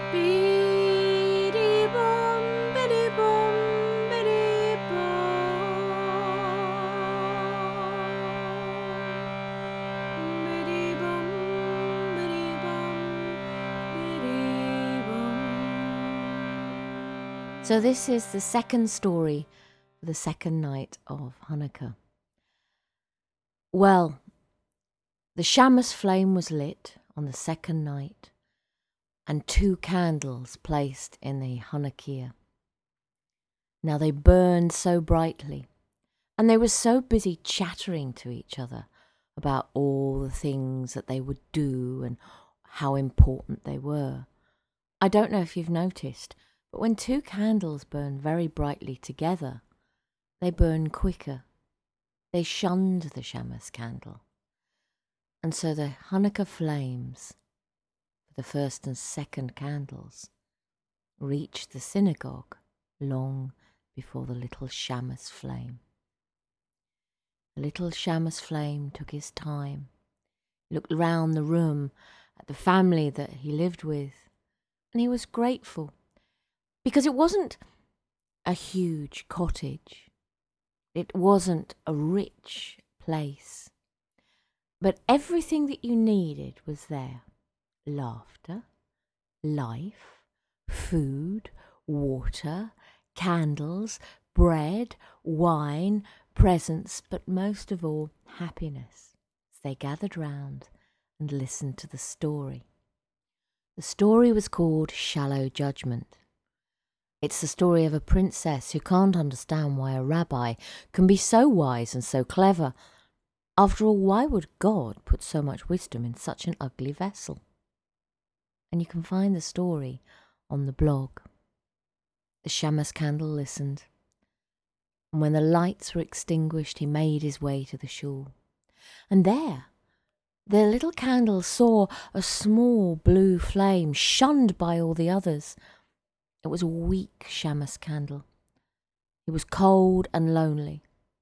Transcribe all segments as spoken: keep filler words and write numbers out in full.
Biddy bum, biddy bum, biddy bum. Biddy bum, biddy bum, biddy bum. So this is the second story for the second night of Hanukkah. Well, the Shamus flame was lit on the second night, and two candles placed in the Hanukkah. Now they burned so brightly, and they were so busy chattering to each other about all the things that they would do and how important they were. I don't know if you've noticed, but when two candles burn very brightly together, they burn quicker. They shunned the Shamus candle. And so the Hanukkah flames, the first and second candles, reached the synagogue long before the little Shamus flame. The little Shamus flame took his time, looked round the room at the family that he lived with, and he was grateful because it wasn't a huge cottage. It wasn't a rich place, but everything that you needed was there. Laughter, life, food, water, candles, bread, wine, presents, but most of all, happiness, as they gathered round and listened to the story. The story was called Shallow Judgment. It's the story of a princess who can't understand why a rabbi can be so wise and so clever. After all, why would God put so much wisdom in such an ugly vessel? And you can find the story on the blog. The Shamus candle listened, and when the lights were extinguished, he made his way to the shul. And there, the little candle saw a small blue flame shunned by all the others. It was a weak Shamus candle. It was cold and lonely.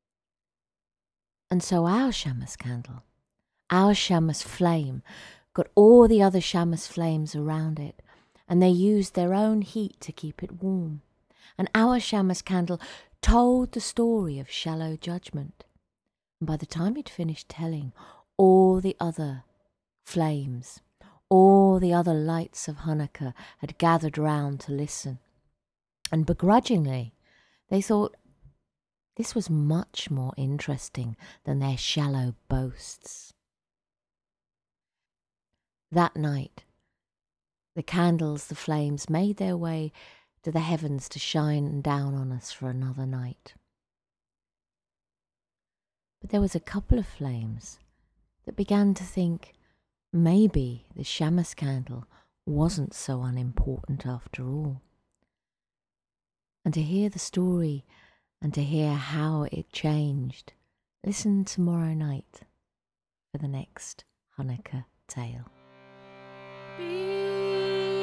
And so our Shamus candle, our Shamus flame, got all the other Shamus flames around it, and they used their own heat to keep it warm. And our Shamus candle told the story of Shallow Judgment. And by the time it finished telling, all the other flames, all the other lights of Hanukkah had gathered round to listen. And begrudgingly, they thought this was much more interesting than their shallow boasts. That night, the candles, the flames, made their way to the heavens to shine down on us for another night. But there was a couple of flames that began to think maybe the Shamus candle wasn't so unimportant after all. And to hear the story and to hear how it changed, listen tomorrow night for the next Hanukkah tale. Be